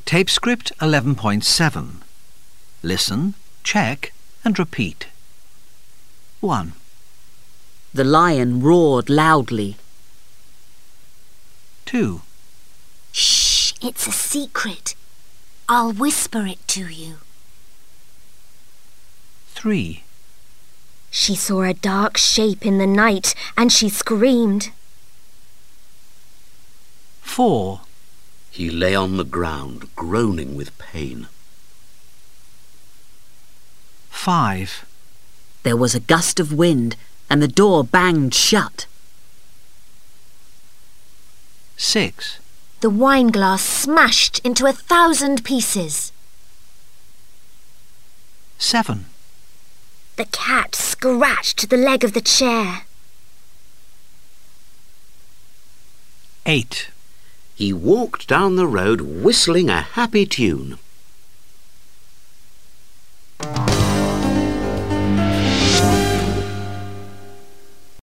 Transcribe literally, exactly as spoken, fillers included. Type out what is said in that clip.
Tape script eleven point seven. Listen, check and repeat. one. The lion roared loudly. two. Shh, it's a secret. I'll whisper it to you. three. She saw a dark shape in the night and she screamed. four. He lay on the ground, groaning with pain. five. There was a gust of wind and the door banged shut. six. The wine glass smashed into a thousand pieces. seven. The cat scratched the leg of the chair. eight. He walked down the road whistling a happy tune.